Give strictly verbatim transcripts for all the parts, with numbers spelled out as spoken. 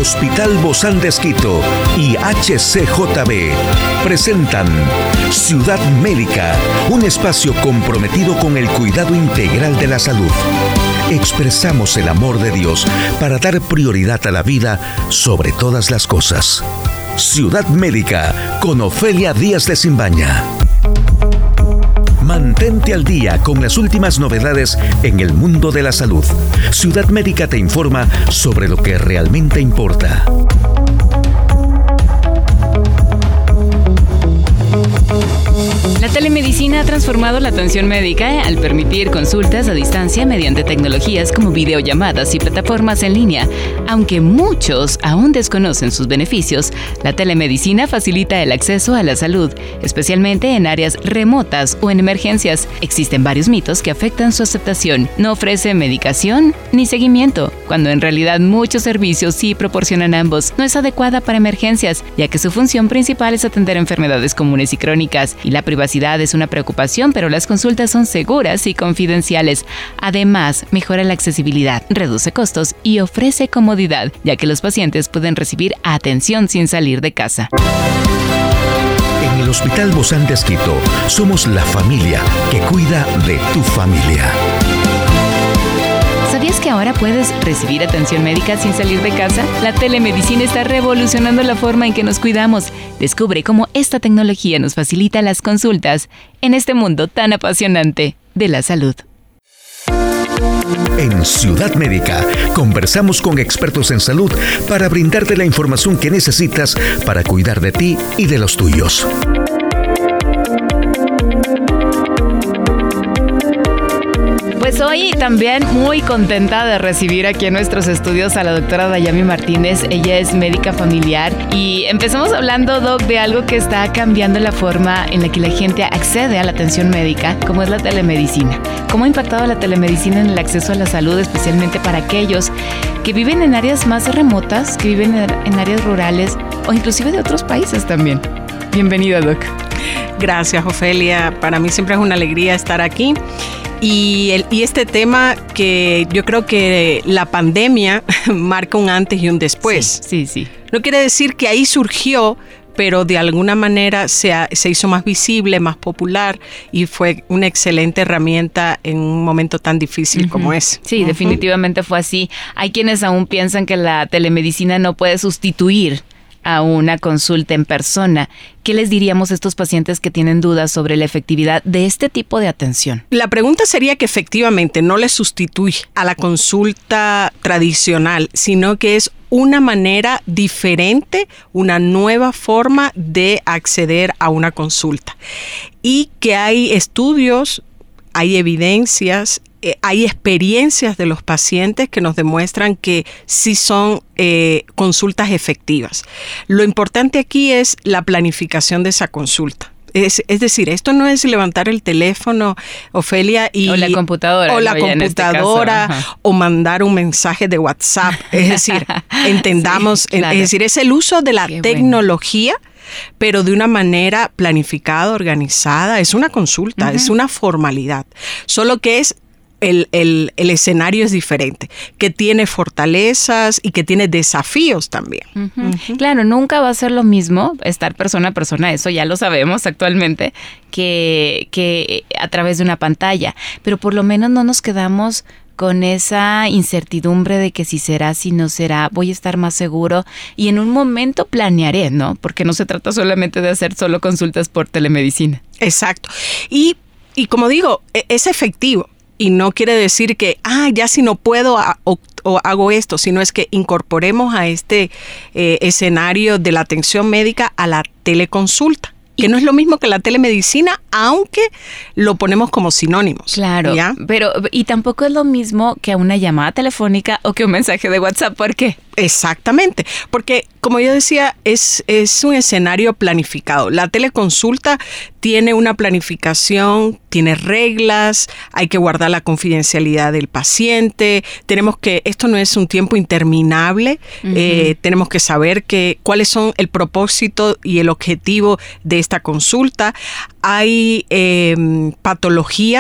Hospital Bozán de Esquito y H C J B presentan Ciudad Médica, un espacio comprometido con el cuidado integral de la salud. Expresamos el amor de Dios para dar prioridad a la vida sobre todas las cosas. Ciudad Médica con Ofelia Díaz de Simbaña. Mantente al día con las últimas novedades en el mundo de la salud. Ciudad Médica te informa sobre lo que realmente importa. La telemedicina ha transformado la atención médica al permitir consultas a distancia mediante tecnologías como videollamadas y plataformas en línea. Aunque muchos aún desconocen sus beneficios, la telemedicina facilita el acceso a la salud, especialmente en áreas remotas o en emergencias. Existen varios mitos que afectan su aceptación. No ofrece medicación ni seguimiento, cuando en realidad muchos servicios sí proporcionan ambos. No es adecuada para emergencias, ya que su función principal es atender enfermedades comunes y crónicas, y la privacidad es una preocupación, pero las consultas son seguras y confidenciales. Además, mejora la accesibilidad, reduce costos y ofrece comodidad, ya que los pacientes pueden recibir atención sin salir de casa. En el Hospital Bozán de Esquito somos la familia que cuida de tu familia. ¿Sabías que ahora puedes recibir atención médica sin salir de casa? La telemedicina está revolucionando la forma en que nos cuidamos. Descubre cómo esta tecnología nos facilita las consultas en este mundo tan apasionante de la salud. En Ciudad Médica conversamos con expertos en salud para brindarte la información que necesitas para cuidar de ti y de los tuyos. Pues hoy también muy contenta de recibir aquí en nuestros estudios a la doctora Dayami Martínez. Ella es médica familiar y empezamos hablando, Doc, de algo que está cambiando la forma en la que la gente accede a la atención médica, como es la telemedicina. ¿Cómo ha impactado la telemedicina en el acceso a la salud, especialmente para aquellos que viven en áreas más remotas, que viven en áreas rurales o inclusive de otros países también? Bienvenida, Doc. Gracias, Ofelia. Para mí siempre es una alegría estar aquí. Y, el, y este tema que yo creo que la pandemia marca un antes y un después. Sí, sí, sí. No quiere decir que ahí surgió, pero de alguna manera se, ha, se hizo más visible, más popular y fue una excelente herramienta en un momento tan difícil uh-huh. como ese. Sí, uh-huh. definitivamente fue así. Hay quienes aún piensan que la telemedicina no puede sustituir a una consulta en persona. ¿Qué les diríamos a estos pacientes que tienen dudas sobre la efectividad de este tipo de atención? La pregunta sería que efectivamente no le sustituye a la consulta tradicional, sino que es una manera diferente, una nueva forma de acceder a una consulta. Y que hay estudios, hay evidencias, eh, hay experiencias de los pacientes que nos demuestran que sí son eh, consultas efectivas. Lo importante aquí es la planificación de esa consulta. Es, es decir, esto no es levantar el teléfono, Ofelia, y o la computadora, o la no, computadora en este caso, o mandar un mensaje de WhatsApp. Es decir, entendamos, sí, claro. Es decir, es el uso de la Qué tecnología. Bueno. Pero de una manera planificada, organizada. Es una consulta, uh-huh. es una formalidad. Solo que es el, el, el escenario es diferente, que tiene fortalezas y que tiene desafíos también. Uh-huh. Uh-huh. Claro, nunca va a ser lo mismo estar persona a persona, eso ya lo sabemos actualmente, que, que a través de una pantalla. Pero por lo menos no nos quedamos con esa incertidumbre de que si será, si no será, voy a estar más seguro y en un momento planearé, ¿no? Porque no se trata solamente de hacer solo consultas por telemedicina. Exacto. Y, y como digo, es efectivo y no quiere decir que, ah, ya si no puedo a, o, o hago esto, sino es que incorporemos a este eh, escenario de la atención médica a la teleconsulta. Que no es lo mismo que la telemedicina, aunque lo ponemos como sinónimos. Claro, ¿ya? Pero y tampoco es lo mismo que una llamada telefónica o que un mensaje de WhatsApp. ¿Por qué? Exactamente, porque como yo decía, es, es un escenario planificado. La teleconsulta tiene una planificación, tiene reglas, hay que guardar la confidencialidad del paciente, tenemos que, esto no es un tiempo interminable, uh-huh. eh, tenemos que saber que, cuáles son el propósito y el objetivo de esta consulta. Hay eh, patologías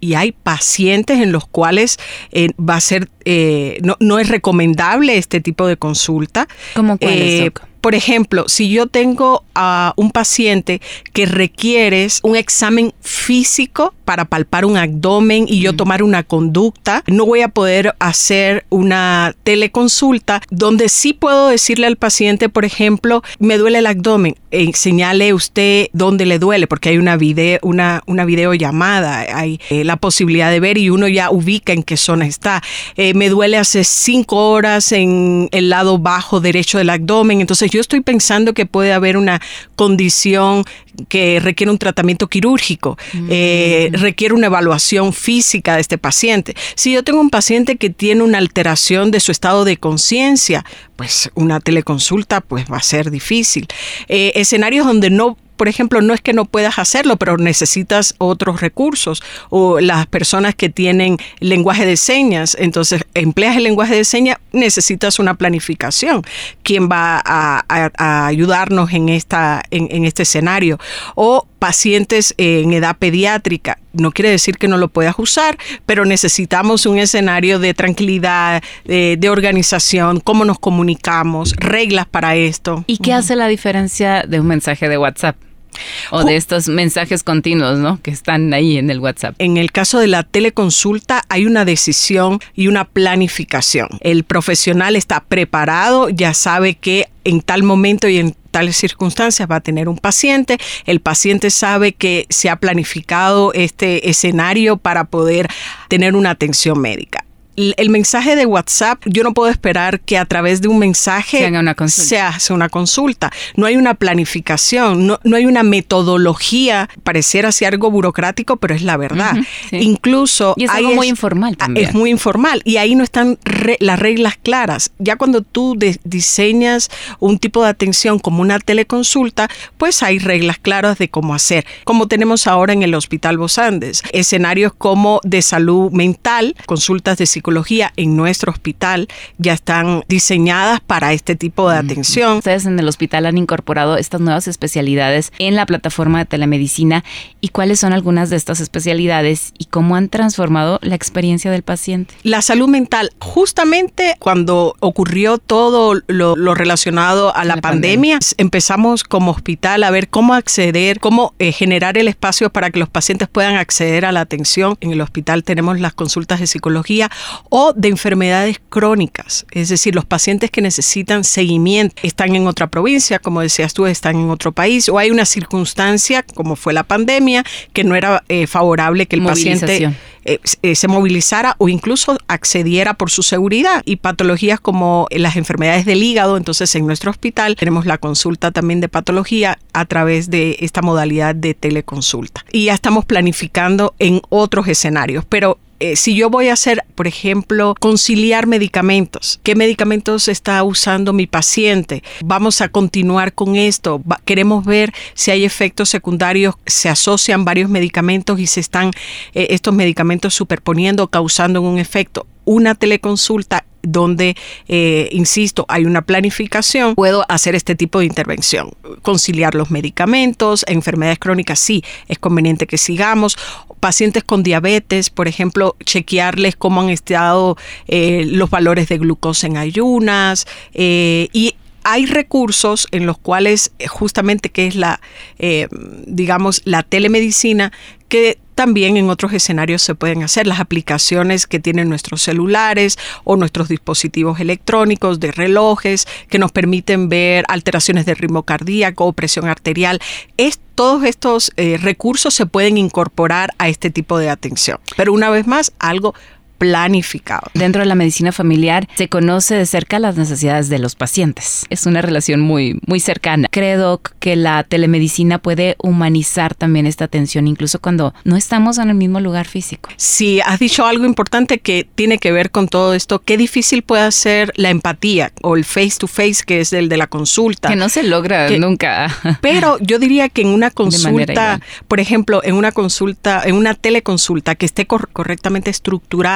y hay pacientes en los cuales eh, va a ser, eh, no, no es recomendable este tipo de consulta. ¿Cómo cuáles, eh, Doc? Por ejemplo, si yo tengo a uh, un paciente que requiere un examen físico para palpar un abdomen y yo mm. tomar una conducta, no voy a poder hacer una teleconsulta donde sí puedo decirle al paciente, por ejemplo, me duele el abdomen, eh, señale usted dónde le duele, porque hay una video, una, una videollamada, hay eh, la posibilidad de ver y uno ya ubica en qué zona está. Eh, me duele hace cinco horas en el lado bajo derecho del abdomen, entonces yo estoy pensando que puede haber una condición que requiere un tratamiento quirúrgico, mm. eh, requiere una evaluación física de este paciente. Si yo tengo un paciente que tiene una alteración de su estado de conciencia, pues una teleconsulta pues va a ser difícil. Eh, escenarios donde no, por ejemplo, no es que no puedas hacerlo, pero necesitas otros recursos, o las personas que tienen lenguaje de señas, entonces empleas el lenguaje de señas, necesitas una planificación. ¿Quién va a, a, a ayudarnos en, esta, en, en este escenario? O pacientes en edad pediátrica. No quiere decir que no lo puedas usar, pero necesitamos un escenario de tranquilidad, de, de organización, cómo nos comunicamos, reglas para esto. ¿Y qué uh-huh. hace la diferencia de un mensaje de WhatsApp? O de estos mensajes continuos, ¿no? Que están ahí en el WhatsApp. En el caso de la teleconsulta hay una decisión y una planificación. El profesional está preparado, ya sabe que en tal momento y en tales circunstancias va a tener un paciente. El paciente sabe que se ha planificado este escenario para poder tener una atención médica. El mensaje de WhatsApp, yo no puedo esperar que a través de un mensaje se haga una consulta. Se hace una consulta. No hay una planificación, no, no hay una metodología. Pareciera así algo burocrático, pero es la verdad. Uh-huh, sí. Incluso y es algo muy informal también. Es muy informal y ahí no están re, las reglas claras. Ya cuando tú de, diseñas un tipo de atención como una teleconsulta, pues hay reglas claras de cómo hacer. Como tenemos ahora en el Hospital Vos Andes. Escenarios como de salud mental, consultas de psicología en nuestro hospital ya están diseñadas para este tipo de atención. Ustedes en el hospital han incorporado estas nuevas especialidades en la plataforma de telemedicina. ¿Y cuáles son algunas de estas especialidades y cómo han transformado la experiencia del paciente? La salud mental, justamente cuando ocurrió todo lo, lo relacionado a la, la pandemia, pandemia, empezamos como hospital a ver cómo acceder, cómo eh, generar el espacio para que los pacientes puedan acceder a la atención. En el hospital tenemos las consultas de psicología o de enfermedades crónicas, es decir, los pacientes que necesitan seguimiento están en otra provincia, como decías tú, están en otro país, o hay una circunstancia, como fue la pandemia, que no era eh, favorable que el paciente eh, eh, se movilizara o incluso accediera por su seguridad. Y patologías como las enfermedades del hígado, entonces en nuestro hospital tenemos la consulta también de patología a través de esta modalidad de teleconsulta. Y ya estamos planificando en otros escenarios, pero Eh, si yo voy a hacer, por ejemplo, conciliar medicamentos, ¿qué medicamentos está usando mi paciente? Vamos a continuar con esto. Va, queremos ver si hay efectos secundarios, se asocian varios medicamentos y se están eh, estos medicamentos superponiendo, causando un efecto. Una teleconsulta donde, eh, insisto, hay una planificación, puedo hacer este tipo de intervención. Conciliar los medicamentos, enfermedades crónicas, sí, es conveniente que sigamos. Pacientes con diabetes, por ejemplo, chequearles cómo han estado eh, los valores de glucosa en ayunas eh, y hay recursos en los cuales justamente que es la, eh, digamos, la telemedicina que también en otros escenarios se pueden hacer. Las aplicaciones que tienen nuestros celulares o nuestros dispositivos electrónicos de relojes que nos permiten ver alteraciones de ritmo cardíaco o presión arterial. Es, todos estos eh, recursos se pueden incorporar a este tipo de atención. Pero una vez más, algo planificado. Dentro de la medicina familiar se conoce de cerca las necesidades de los pacientes. Es una relación muy, muy cercana. Creo, Doc, que la telemedicina puede humanizar también esta atención, incluso cuando no estamos en el mismo lugar físico. Sí, has dicho algo importante que tiene que ver con todo esto. Qué difícil puede ser la empatía o el face to face, que es el de la consulta. Que no se logra que, nunca. Pero yo diría que en una consulta, por ejemplo, en una consulta, en una teleconsulta que esté cor- correctamente estructurada,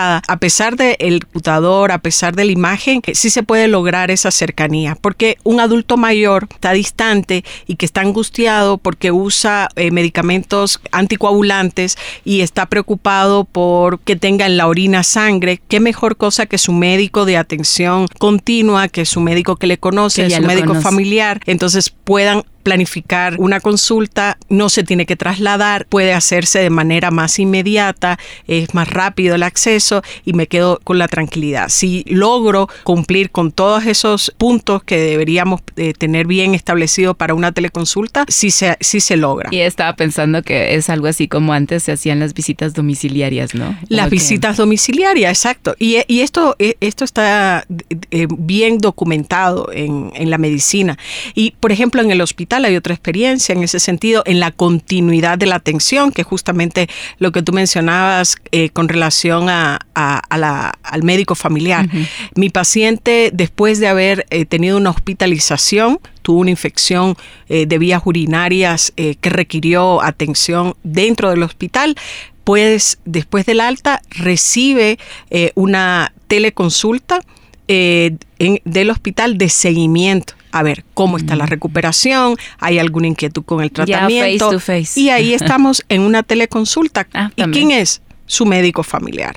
mirada, a pesar del computador, a pesar de la imagen, sí se puede lograr esa cercanía, porque un adulto mayor está distante y que está angustiado porque usa eh, medicamentos anticoagulantes y está preocupado por que tenga en la orina sangre. Qué mejor cosa que su médico de atención continua, que su médico que le conoce, que su médico conoce. familiar, entonces puedan planificar una consulta, no se tiene que trasladar, puede hacerse de manera más inmediata, es más rápido el acceso y me quedo con la tranquilidad. Si logro cumplir con todos esos puntos que deberíamos eh, tener bien establecido para una teleconsulta, sí se, sí se logra. Y estaba pensando que es algo así como antes se hacían las visitas domiciliarias, ¿no? Las Como visitas que... domiciliarias, exacto. Y, y esto, esto está eh, bien documentado en, en la medicina. Y, por ejemplo, en el hospital hay otra experiencia en ese sentido, en la continuidad de la atención, que justamente lo que tú mencionabas eh, con relación a, a, a la, al médico familiar. Uh-huh. Mi paciente, después de haber eh, tenido una hospitalización, tuvo una infección eh, de vías urinarias eh, que requirió atención dentro del hospital, pues después del alta recibe eh, una teleconsulta eh, en, del hospital de seguimiento. A ver cómo está la recuperación, hay alguna inquietud con el tratamiento. Ya, face to face. Y ahí estamos en una teleconsulta. Ah, ¿Y quién es? Su médico familiar.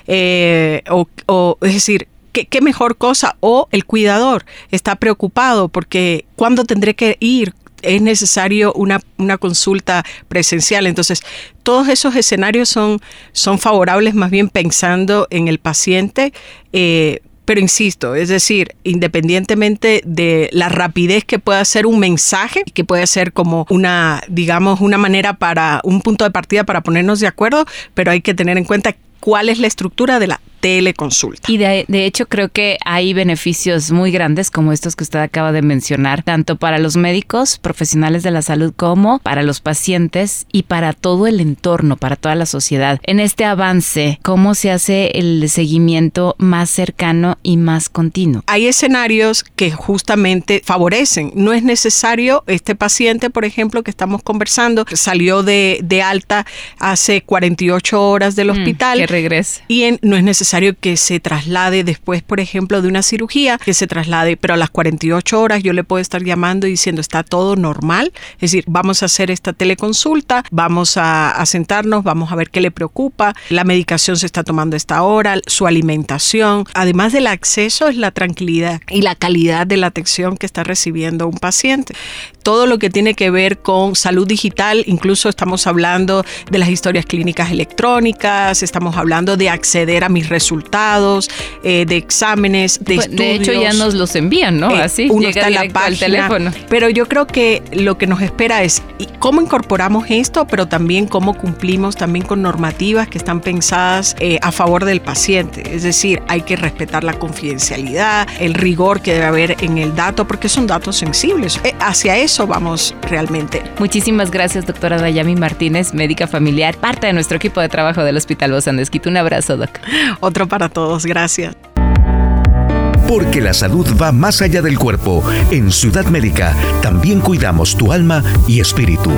Eh, o, o, es decir, ¿qué, qué mejor cosa? O el cuidador está preocupado porque ¿cuándo tendré que ir? Es necesario una, una consulta presencial. Entonces, todos esos escenarios son, son favorables más bien pensando en el paciente, eh, pero insisto, es decir, independientemente de la rapidez que pueda ser un mensaje, que puede ser como una, digamos, una manera para, un punto de partida para ponernos de acuerdo, pero hay que tener en cuenta cuál es la estructura de la teleconsulta. Y de, de hecho creo que hay beneficios muy grandes como estos que usted acaba de mencionar, tanto para los médicos, profesionales de la salud, como para los pacientes y para todo el entorno, para toda la sociedad. En este avance, ¿cómo se hace el seguimiento más cercano y más continuo? Hay escenarios que justamente favorecen. No es necesario, este paciente, por ejemplo, que estamos conversando, salió de, de alta hace cuarenta y ocho horas del hospital. Mm, que regrese. Y en, no es necesario que se traslade después, por ejemplo, de una cirugía, que se traslade, pero a las cuarenta y ocho horas yo le puedo estar llamando y diciendo está todo normal, es decir, vamos a hacer esta teleconsulta, vamos a, a sentarnos, vamos a ver qué le preocupa, la medicación se está tomando a esta hora, su alimentación, además del acceso es la tranquilidad y la calidad de la atención que está recibiendo un paciente. Todo lo que tiene que ver con salud digital, incluso estamos hablando de las historias clínicas electrónicas, estamos hablando de acceder a mis resultados, eh, de exámenes, de pues, estudios. De hecho ya nos los envían, ¿no? Eh, Así, uno llega está en la directo al página, teléfono. Pero yo creo que lo que nos espera es cómo incorporamos esto, pero también cómo cumplimos también con normativas que están pensadas eh, a favor del paciente. Es decir, hay que respetar la confidencialidad, el rigor que debe haber en el dato, porque son datos sensibles. Eh, hacia eso vamos realmente. Muchísimas gracias, doctora Dayami Martínez, médica familiar, parte de nuestro equipo de trabajo del Hospital Bozán de Esquito. Un abrazo, doc. Otro para todos, gracias. Porque la salud va más allá del cuerpo. En Ciudad Médica también cuidamos tu alma y espíritu.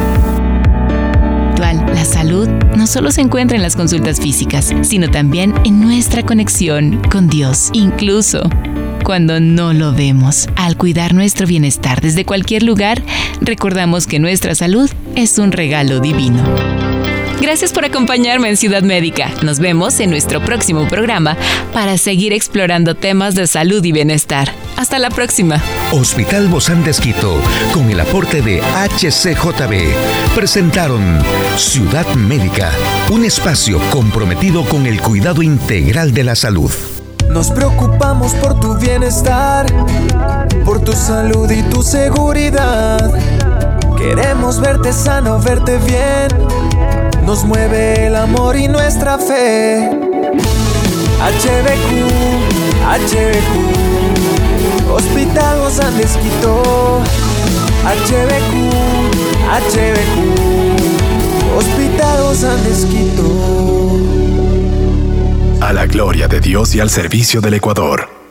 La salud no solo se encuentra en las consultas físicas, sino también en nuestra conexión con Dios, incluso cuando no lo vemos. Al cuidar nuestro bienestar desde cualquier lugar, recordamos que nuestra salud es un regalo divino. Gracias por acompañarme en Ciudad Médica. Nos vemos en nuestro próximo programa para seguir explorando temas de salud y bienestar. Hasta la próxima. Hospital Bozán de Esquito, con el aporte de H C J B, presentaron Ciudad Médica, un espacio comprometido con el cuidado integral de la salud. Nos preocupamos por tu bienestar, por tu salud y tu seguridad. Queremos verte sano, verte bien. Nos mueve el amor y nuestra fe. H B Q, H B Q, Hospital Bozán de Esquito. H B Q, H B Q, Hospital Bozán de Esquito. A la gloria de Dios y al servicio del Ecuador.